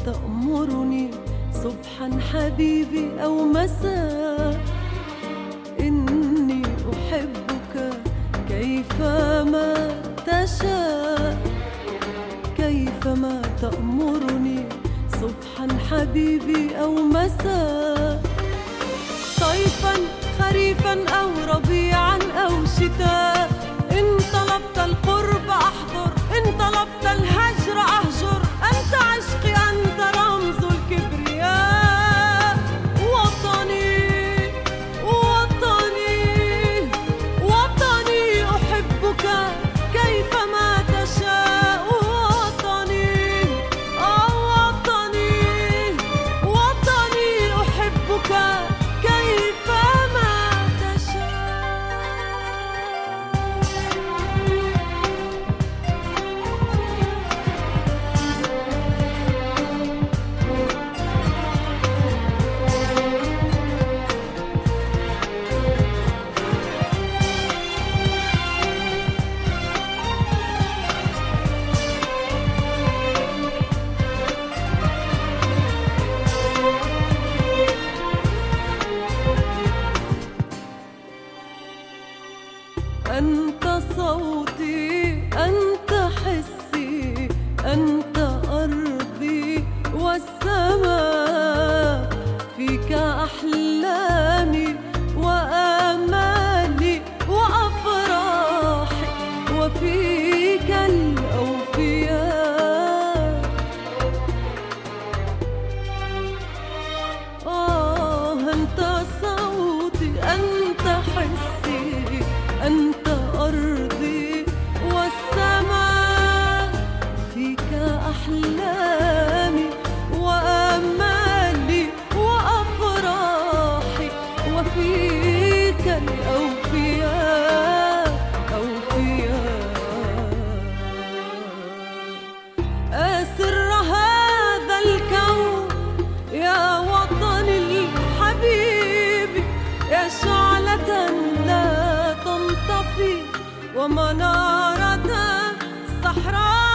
تأمرني صبحا حبيبي أو مساء. إني أحبك كيفما تشاء، كيفما تأمرني صبحا حبيبي أو مساء. صيفا خريفا أو ربيعا أو شتاء، إن طلبت القرب أحضر، إن طلبت الهجر أهجر. أنت عشقي، أنت رمز الكبرياء. وطني وطني وطني أحبك كيفما تشاء. وطني وطني وطني أحبك كيفما أنت صوتي، أنت حسي، أنت أرضي والسماء. فيك أحلامي وآمالي وأفراحي، وفيك الأوفياء. أنت صوتي، أنت حسي، أنت أرضي والسماء. فيك أحلامي وآمالي وأفراحي، وفيك الأوفياء أوفياء. أسر هذا الكون يا وطني الحبيب، يا شعلة لا تنطفي ومنارة صحراء.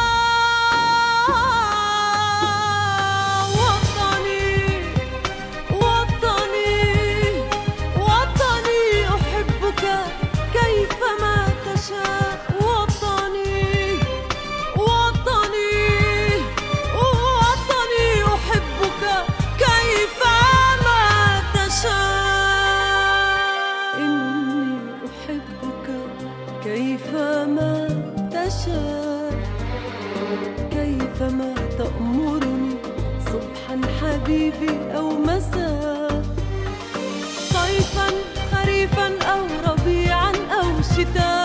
وطني وطني وطني أحبك كيفما تشاء. وطني وطني وطني أحبك كيفما تشاء. إني أحبك كيفما تشاء، كيفما تأمرني صبحا حبيبي أو مساء. صيفا خريفا أو ربيعا أو شتاء،